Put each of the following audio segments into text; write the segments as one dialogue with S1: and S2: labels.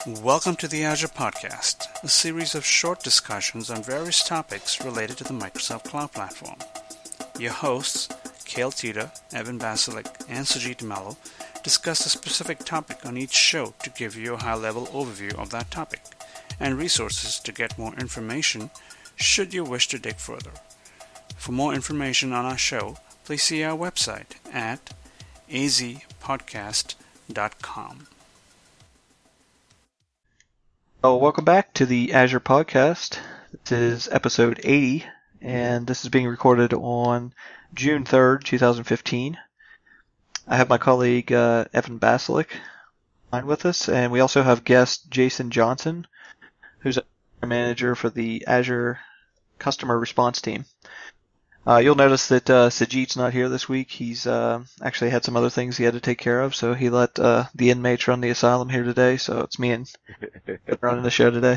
S1: Welcome to the Azure Podcast, a series of short discussions on various topics related to the Microsoft Cloud Platform. Your hosts, Cale Teeter, Evan Basilic, and Sujit Mello, discuss a specific topic on each show to give you a high-level overview of that topic, and resources to get more information should you wish to dig further. For more information on our show, please see our website at azpodcast.com.
S2: Well, welcome back to the Azure Podcast. This is episode 80, and this is being recorded on June 3rd, 2015. I have my colleague Evan Basilic on with us, and we also have guest Jason Johnson, who's a manager for the Azure Customer Response Team. You'll notice that Sajit's not here this week. He's actually had some other things he had to take care of, so he let the inmates run the asylum here today, so it's me and running the show today.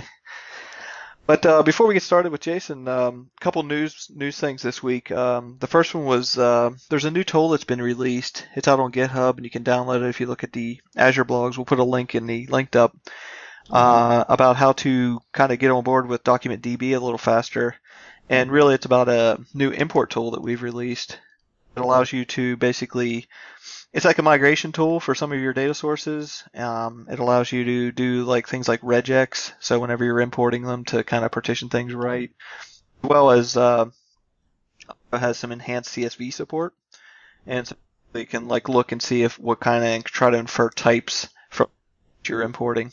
S2: But before we get started with Jason, a couple news things this week. The first one was there's a new tool that's been released. It's out on GitHub, and you can download it if you look at the Azure blogs. We'll put a link in the linked up about how to kind of get on board with DocumentDB a little faster. And really, it's about a new import tool that we've released. It allows you to basically, it's like a migration tool for some of your data sources. It allows you to do like things like regex, so whenever you're importing them to kind of partition things right, as well as it has some enhanced CSV support, and so you can like look and see if what kind of try to infer types from what you're importing.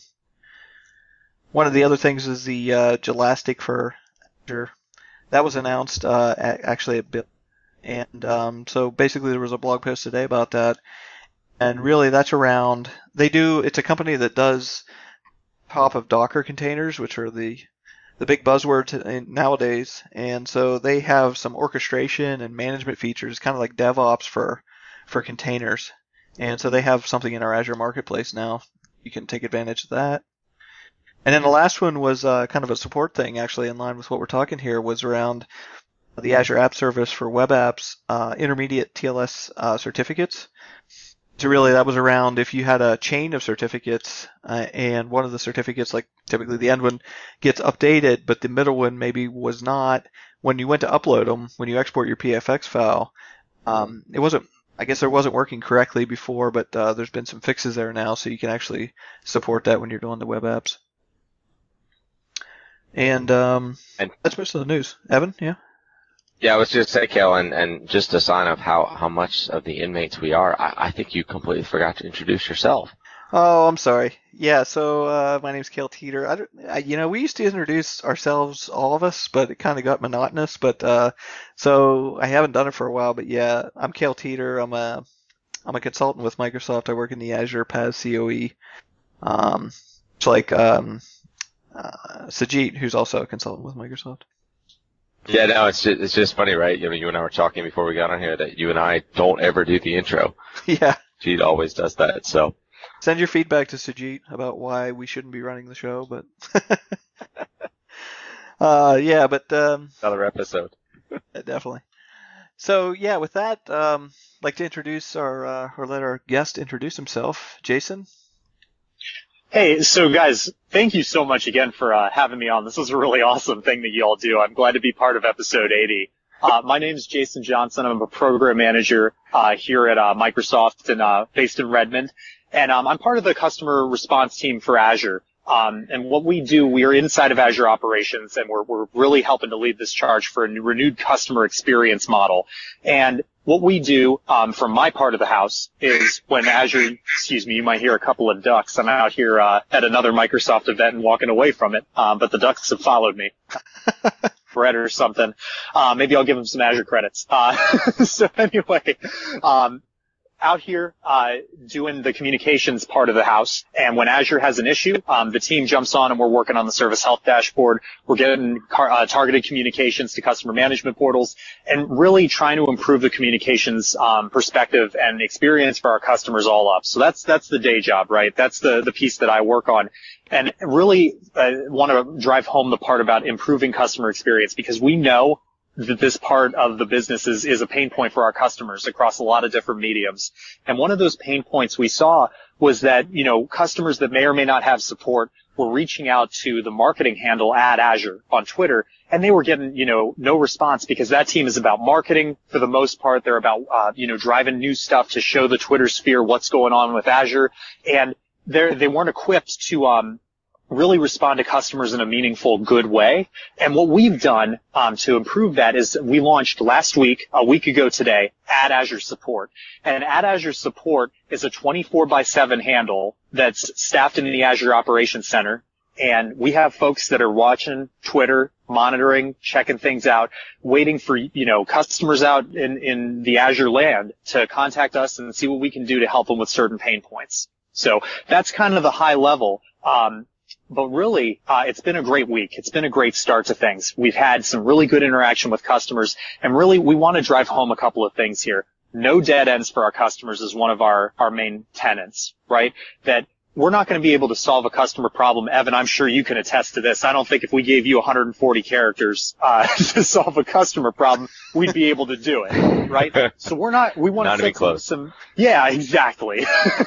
S2: One of the other things is the Jelastic for Azure. That was announced actually at Build, and so basically there was a blog post today about that, and really that's around. It's a company that does top of Docker containers, which are the big buzzword nowadays, and so they have some orchestration and management features, kind of like DevOps for containers, and so they have something in our Azure Marketplace now. You can take advantage of that. And then the last one was kind of a support thing, actually, in line with what we're talking here, was around the Azure App Service for web apps, intermediate TLS certificates. So really that was around if you had a chain of certificates and one of the certificates, like typically the end one, gets updated, but the middle one maybe was not. When you went to upload them, when you export your PFX file, I guess there wasn't working correctly before, but there's been some fixes there now, so you can actually support that when you're doing the web apps. And that's most of the news. Evan, yeah?
S3: Yeah, I was just saying, Cale, and just a sign of how much of the inmates we are, I think you completely forgot to introduce yourself.
S2: Oh, I'm sorry. Yeah, so my name's Cale Teeter. We used to introduce ourselves, all of us, but it kind of got monotonous. But so I haven't done it for a while. But yeah, I'm Cale Teeter. I'm a consultant with Microsoft. I work in the Azure PaaS COE. It's like Sajit, who's also a consultant with Microsoft.
S3: Yeah, no, it's just funny, right? You and I were talking before we got on here that you and I don't ever do the intro.
S2: Yeah.
S3: Sajit always does that, so.
S2: Send your feedback to Sajit about why we shouldn't be running the show, but yeah, but
S3: another episode.
S2: Definitely. So yeah, with that, I'd like to introduce or let our guest introduce himself. Jason?
S4: Hey, so guys, thank you so much again for having me on. This was a really awesome thing that you all do. I'm glad to be part of episode 80. My name is Jason Johnson. I'm a program manager here at Microsoft and based in Redmond. And I'm part of the customer response team for Azure. And what we do, we are inside of Azure Operations, and we're really helping to lead this charge for a renewed customer experience model. And what we do from my part of the house is when Azure, you might hear a couple of ducks. I'm out here at another Microsoft event and walking away from it, but the ducks have followed me. Bread or something. Maybe I'll give them some Azure credits. So anyway, out here doing the communications part of the house, and when Azure has an issue, the team jumps on and we're working on the Service Health Dashboard. We're getting targeted communications to customer management portals, and really trying to improve the communications perspective and experience for our customers all up. So that's the day job, right? That's the piece that I work on. And really want to drive home the part about improving customer experience, because we know this part of the business is a pain point for our customers across a lot of different mediums. And one of those pain points we saw was that, customers that may or may not have support were reaching out to the marketing handle @Azure on Twitter, and they were getting, no response, because that team is about marketing for the most part. They're about, driving new stuff to show the Twitter sphere what's going on with Azure, and they weren't equipped to, really respond to customers in a meaningful, good way. And what we've done to improve that is we launched last week, a week ago today, @Azure Support. And @Azure Support is a 24/7 handle that's staffed in the Azure Operations Center. And we have folks that are watching Twitter, monitoring, checking things out, waiting for, customers out in the Azure land to contact us and see what we can do to help them with certain pain points. So that's kind of the high level. But really, it's been a great week. It's been a great start to things. We've had some really good interaction with customers, and really we want to drive home a couple of things here. No dead ends for our customers is one of our main tenets, right? That we're not going to be able to solve a customer problem. Evan, I'm sure you can attest to this. I don't think if we gave you 140 characters to solve a customer problem, we'd be able to do it, right? So we want to set some, yeah, exactly.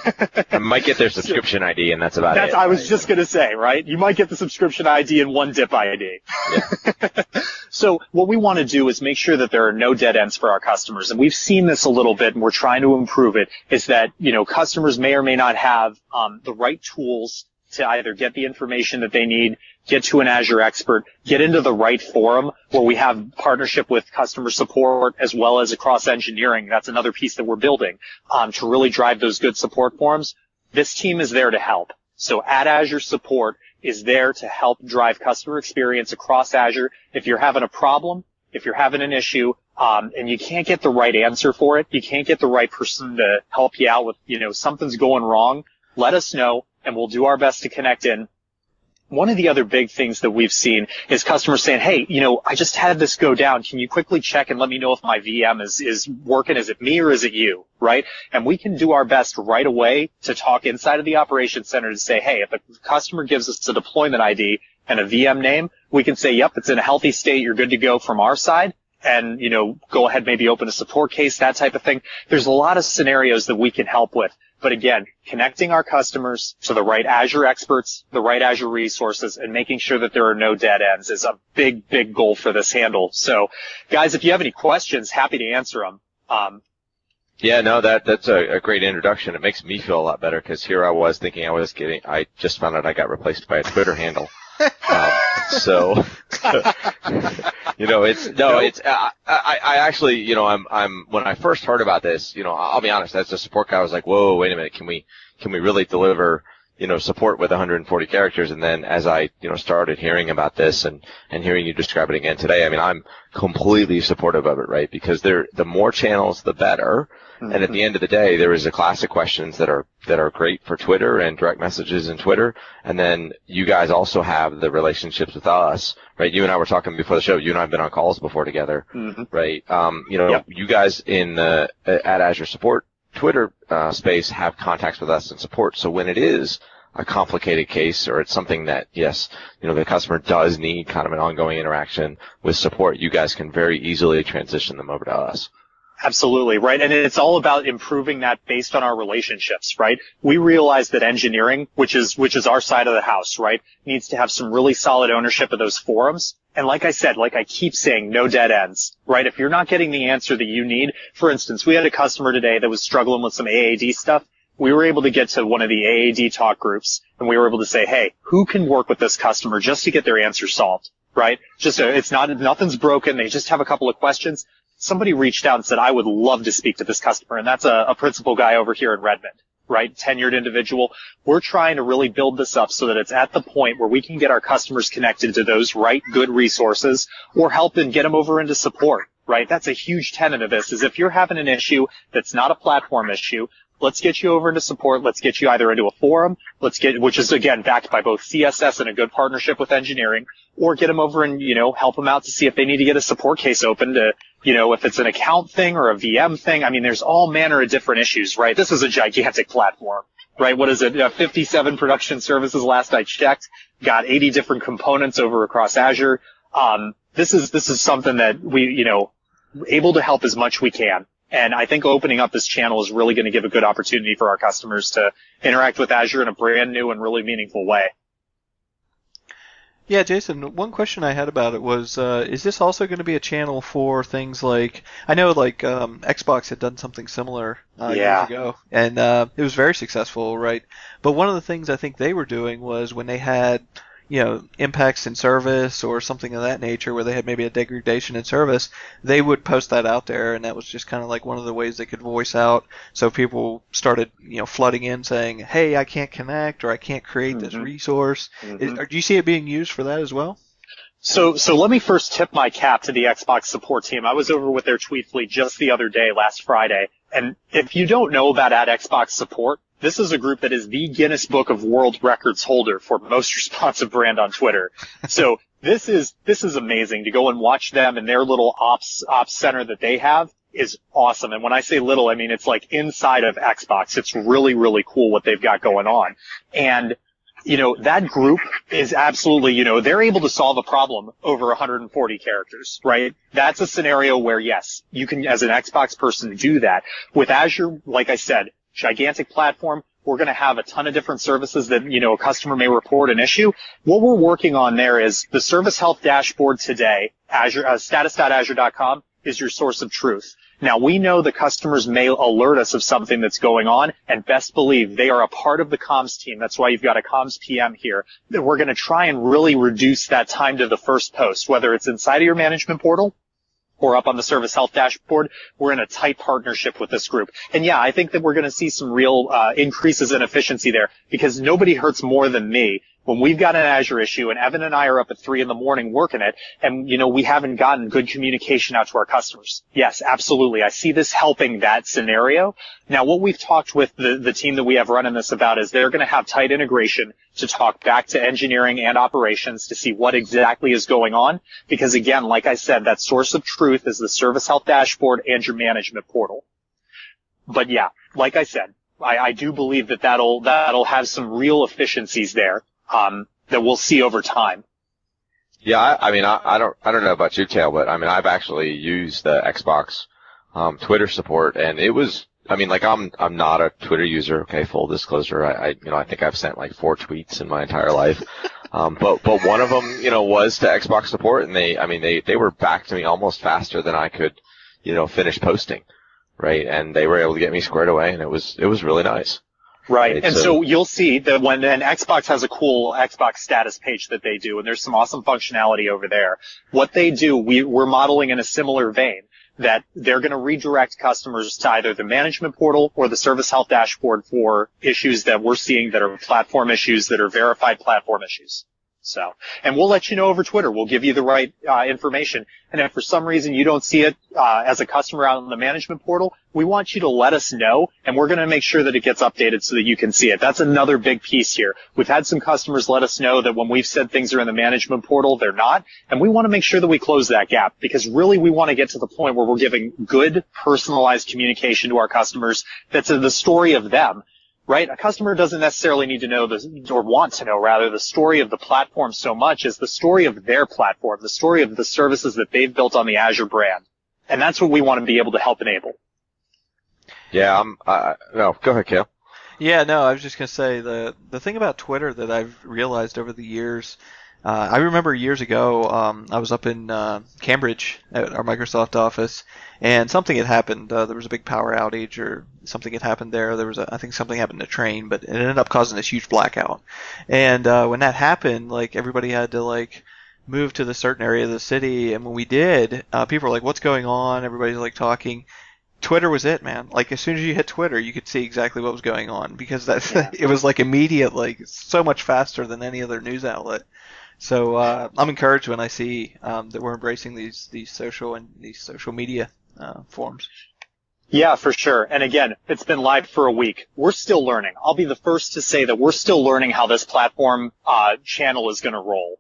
S3: I might get their subscription ID, and that's about it.
S4: I was just going to say, right? You might get the subscription ID and one DIP ID. Yeah. So what we want to do is make sure that there are no dead ends for our customers. And we've seen this a little bit, and we're trying to improve it, is that, customers may or may not have the right tools to either get the information that they need, get to an Azure expert, get into the right forum where we have partnership with customer support as well as across engineering. That's another piece that we're building to really drive those good support forums. This team is there to help. So @Azure Support is there to help drive customer experience across Azure. If you're having a problem, if you're having an issue, and you can't get the right answer for it, you can't get the right person to help you out with, something's going wrong, let us know, and we'll do our best to connect in. One of the other big things that we've seen is customers saying, hey, I just had this go down. Can you quickly check and let me know if my VM is working? Is it me or is it you, right? And we can do our best right away to talk inside of the operations center to say, hey, if a customer gives us a deployment ID and a VM name, we can say, yep, it's in a healthy state. You're good to go from our side. And, go ahead, maybe open a support case, that type of thing. There's a lot of scenarios that we can help with. But again, connecting our customers to the right Azure experts, the right Azure resources, and making sure that there are no dead ends is a big, big goal for this handle. So, guys, if you have any questions, happy to answer them.
S3: Yeah, no, that's a great introduction. It makes me feel a lot better, because here I was thinking I just found out I got replaced by a Twitter handle. So, I actually, I'm when I first heard about this, I'll be honest, as a support guy, I was like, whoa, wait a minute, can we really deliver, support with 140 characters? And then as I, started hearing about this and hearing you describe it again today, I mean, I'm completely supportive of it, right? Because the more channels, the better. Mm-hmm. And at the end of the day, there is a class of questions that are great for Twitter and direct messages in Twitter. And then you guys also have the relationships with us, right? You and I were talking before the show. You and I have been on calls before together, mm-hmm. right? Yep. You guys in the @Azure Support Twitter space have contacts with us and support. So when it is a complicated case, or it's something that, yes, the customer does need kind of an ongoing interaction with support, you guys can very easily transition them over to us.
S4: Absolutely, right? And it's all about improving that based on our relationships, right? We realize that engineering, which is our side of the house, right, needs to have some really solid ownership of those forums. And like I said, like I keep saying, no dead ends, right? If you're not getting the answer that you need, for instance, we had a customer today that was struggling with some AAD stuff. We were able to get to one of the AAD talk groups, and we were able to say, hey, who can work with this customer just to get their answer solved, right? Nothing's broken. They just have a couple of questions. Somebody reached out and said, I would love to speak to this customer, and that's a principal guy over here in Redmond, right? Tenured individual. We're trying to really build this up so that it's at the point where we can get our customers connected to those right good resources, or help them get them over into support, right? That's a huge tenet of this, is if you're having an issue that's not a platform issue, let's get you over into support. Let's get you either into a forum, which is again backed by both CSS and a good partnership with engineering, or get them over and, help them out to see if they need to get a support case open to, if it's an account thing or a VM thing. I mean, there's all manner of different issues, right? This is a gigantic platform, right? What is it? 57 production services last I checked, got 80 different components over across Azure. this is something that we, able to help as much we can. And I think opening up this channel is really going to give a good opportunity for our customers to interact with Azure in a brand new and really meaningful way.
S2: Yeah, Jason, one question I had about it was, is this also going to be a channel for things like, I know like Xbox had done something similar years ago, and it was very successful, right? But one of the things I think they were doing was when they had, impacts in service or something of that nature where they had maybe a degradation in service, they would post that out there, and that was just kind of like one of the ways they could voice out. So people started, flooding in saying, hey, I can't connect or I can't create this resource. Do you see it being used for that as well?
S4: So let me first tip my cap to the Xbox support team. I was over with their tweet fleet just the other day, last Friday. And if you don't know about @Xbox support, this is a group that is the Guinness Book of World Records holder for most responsive brand on Twitter. So this is amazing to go and watch them and their little ops center that they have is awesome. And when I say little, I mean it's like inside of Xbox. It's really, really cool what they've got going on. And that group is absolutely, they're able to solve a problem over 140 characters, right? That's a scenario where, yes, you can, as an Xbox person, do that. With Azure, like I said, gigantic platform, we're going to have a ton of different services that, a customer may report an issue. What we're working on there is the service health dashboard today, Azure, status.azure.com is your source of truth. Now, we know the customers may alert us of something that's going on, and best believe they are a part of the comms team. That's why you've got a comms PM here. That we're going to try and really reduce that time to the first post, whether it's inside of your management portal or up on the service health dashboard. We're in a tight partnership with this group. And yeah, I think that we're going to see some real increases in efficiency there, because nobody hurts more than me when we've got an Azure issue and Evan and I are up at 3 a.m. working it, and, we haven't gotten good communication out to our customers. Yes, absolutely. I see this helping that scenario. Now, what we've talked with the team that we have running this about is they're going to have tight integration to talk back to engineering and operations to see what exactly is going on. Because again, like I said, that source of truth is the service health dashboard and your management portal. But yeah, like I said, I do believe that'll have some real efficiencies there. That we'll see over time.
S3: Yeah, I don't know about you, Cale, but I've actually used the Xbox Twitter support, and it was, I'm not a Twitter user. Okay, full disclosure. I think I've sent like 4 tweets in my entire life. But one of them, was to Xbox support, and they were back to me almost faster than I could, finish posting, right? And they were able to get me squared away, and it was really nice.
S4: Right. And so you'll see that when an Xbox has a cool Xbox status page that they do, and there's some awesome functionality over there. What they do, we're modeling in a similar vein, that they're going to redirect customers to either the management portal or the service health dashboard for issues that we're seeing that are platform issues, that are verified platform issues. So, and we'll let you know over Twitter. We'll give you the right information. And if for some reason you don't see it as a customer out in the management portal, we want you to let us know, and we're going to make sure that it gets updated so that you can see it. That's another big piece here. We've had some customers let us know that when we've said things are in the management portal, they're not, and we want to make sure that we close that gap, because really we want to get to the point where we're giving good, personalized communication to our customers that's the story of them. Right? A customer doesn't necessarily need to know or want to know, rather, the story of the platform so much as the story of their platform, the story of the services that they've built on the Azure brand. And that's what we want to be able to help enable.
S3: Yeah, no, go ahead, Cale.
S2: Yeah, no, I was just going to say the thing about Twitter that I've realized over the years, I remember years ago, I was up in Cambridge at our Microsoft office, and something had happened. There was a big power outage, or something had happened there. I think something happened to train, but it ended up causing this huge blackout. And when that happened, like, everybody had to move to the certain area of the city. And when we did, people were like, "What's going on?" Everybody's talking. Twitter was it, man. As soon as you hit Twitter, you could see exactly what was going on, because it was immediate, so much faster than any other news outlet. So I'm encouraged when I see that we're embracing these social media forms.
S4: Yeah, for sure. And again, it's been live for a week. We're still learning. I'll be the first to say that we're still learning how this platform channel is going to roll.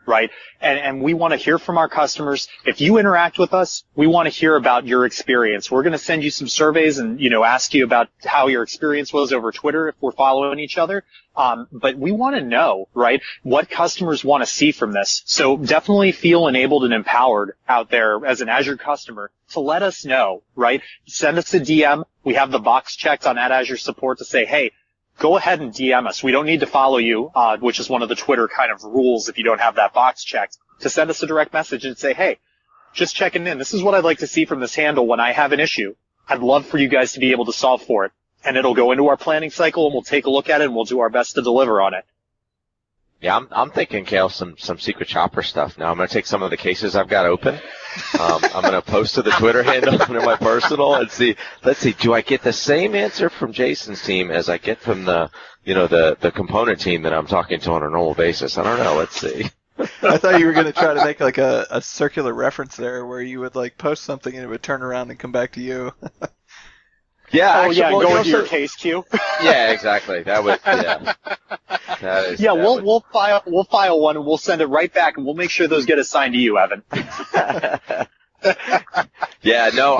S4: right? And we want to hear from our customers. If you interact with us, we want to hear about your experience. We're going to send you some surveys and, ask you about how your experience was over Twitter if we're following each other. But we want to know, right, what customers want to see from this. So definitely feel enabled and empowered out there as an Azure customer to let us know, right? Send us a DM. We have the box checked on @Azure support to say, hey, go ahead and DM us. We don't need to follow you, which is one of the Twitter kind of rules if you don't have that box checked, to send us a direct message and say, hey, just checking in. This is what I'd like to see from this handle when I have an issue. I'd love for you guys to be able to solve for it. And it'll go into our planning cycle and we'll take a look at it and we'll do our best to deliver on it.
S3: Yeah, I'm thinking, Kale, some secret shopper stuff. Now I'm going to take some of the cases I've got open. I'm going to post to the Twitter handle under my personal and see. Let's see, do I get the same answer from Jason's team as I get from the component team that I'm talking to on a normal basis? I don't know. Let's see.
S2: I thought you were going to try to make like a circular reference there where you would like post something and it would turn around and come back to you.
S3: Yeah.
S4: Oh, yeah, go into your case queue.
S3: Yeah, exactly. That would, yeah.
S4: We'll file one and we'll send it right back and we'll make sure those get assigned to you, Evan.
S3: Yeah, no,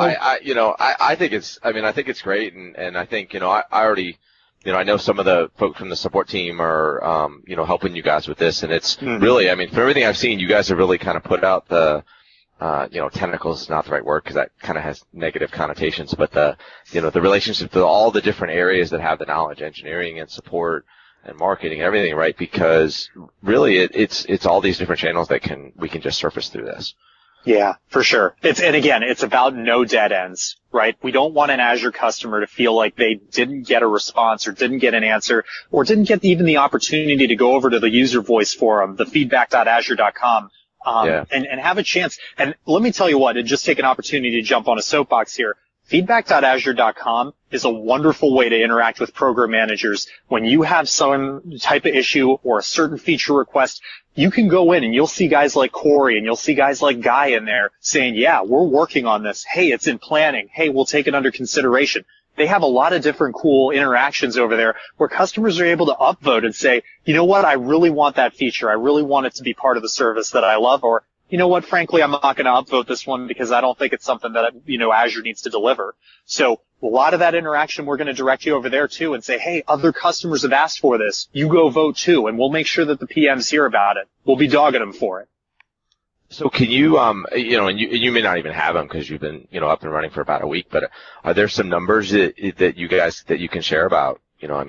S3: I think it's great and I think, I already, I know some of the folks from the support team are, helping you guys with this and it's really, for everything I've seen, you guys have really kind of put out the, tentacles is not the right word because that kind of has negative connotations, but the relationship to all the different areas that have the knowledge, engineering and support and marketing and everything, right? Because really it's all these different channels that we can just surface through this.
S4: Yeah, for sure. It's about no dead ends, right? We don't want an Azure customer to feel like they didn't get a response or didn't get an answer or didn't get even the opportunity to go over to the user voice forum, the feedback.azure.com. And have a chance. And let me tell you what, and just take an opportunity to jump on a soapbox here. Feedback.azure.com is a wonderful way to interact with program managers. When you have some type of issue or a certain feature request, you can go in and you'll see guys like Corey and you'll see guys like Guy in there saying, yeah, we're working on this. Hey, it's in planning. Hey, we'll take it under consideration. They have a lot of different cool interactions over there where customers are able to upvote and say, you know what, I really want that feature. I really want it to be part of the service that I love. Or, you know what, frankly, I'm not going to upvote this one because I don't think it's something that, Azure needs to deliver. So a lot of that interaction, we're going to direct you over there too and say, hey, other customers have asked for this. You go vote too, and we'll make sure that the PMs hear about it. We'll be dogging them for it.
S3: So can you, and you may not even have them because you've been, up and running for about a week, but are there some numbers that you can share about, how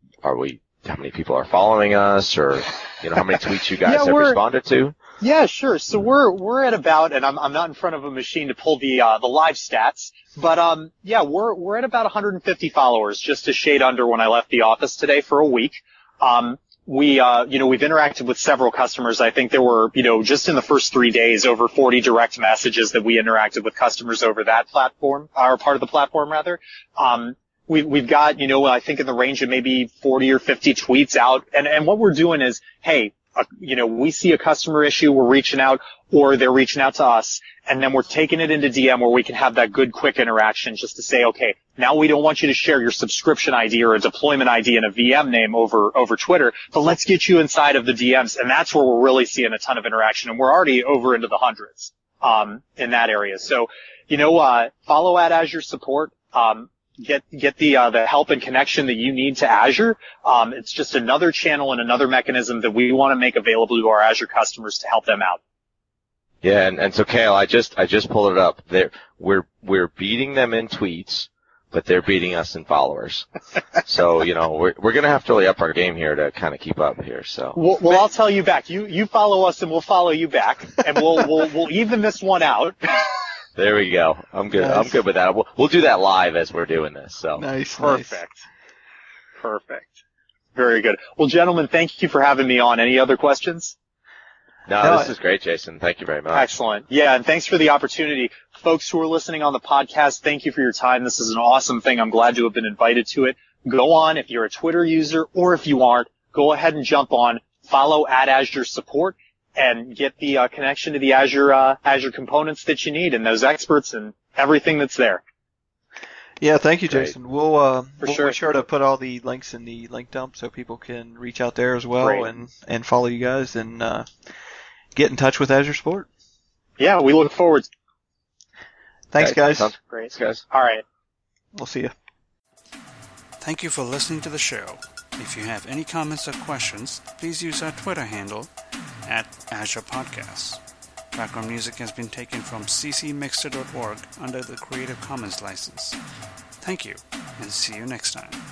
S3: many people are following us or, how many tweets you guys have responded to?
S4: Yeah, sure. So we're at about, and I'm not in front of a machine to pull the live stats, but, we're at about 150 followers, just a shade under when I left the office today for a week. We've interacted with several customers. I think there were, just in the first 3 days, over 40 direct messages that we interacted with customers over that platform, or part of the platform rather. We've got, I think in the range of maybe 40 or 50 tweets out. And what we're doing is, hey, we see a customer issue, we're reaching out, or they're reaching out to us, and then we're taking it into DM where we can have that good, quick interaction just to say, okay, now we don't want you to share your subscription ID or a deployment ID and a VM name over Twitter, but let's get you inside of the DMs, and that's where we're really seeing a ton of interaction, and we're already over into the hundreds in that area. So, follow @Azure support. Get the help and connection that you need to Azure. It's just another channel and another mechanism that we want to make available to our Azure customers to help them out.
S3: Yeah, and so Kale, I just pulled it up. We're beating them in tweets, but they're beating us in followers. So, we're gonna have to really up our game here to kind of keep up here. So.
S4: Well, I'll tell you back. You follow us and we'll follow you back, and we'll even this one out.
S3: There we go. I'm good. Nice. I'm good with that. We'll do that live as we're doing this. So
S2: nice.
S4: Perfect. Very good. Well, gentlemen, thank you for having me on. Any other questions?
S3: No, this is great, Jason. Thank you very much.
S4: Excellent. Yeah, and thanks for the opportunity. Folks who are listening on the podcast, thank you for your time. This is an awesome thing. I'm glad to have been invited to it. Go on, if you're a Twitter user or if you aren't, go ahead and jump on, follow @Azure support, and get the connection to the Azure components that you need and those experts and everything that's there.
S2: Yeah, thank you, Jason. We'll be sure to put all the links in the link dump so people can reach out there as well and follow you guys. And get in touch with Azure Support.
S4: Yeah, we look forward to
S2: Thanks, guys.
S3: Sounds
S4: great.
S3: Thanks, guys.
S4: All right.
S2: We'll see you.
S1: Thank you for listening to the show. If you have any comments or questions, please use our Twitter handle @AzurePodcasts. Background music has been taken from ccmixter.org under the Creative Commons license. Thank you, and see you next time.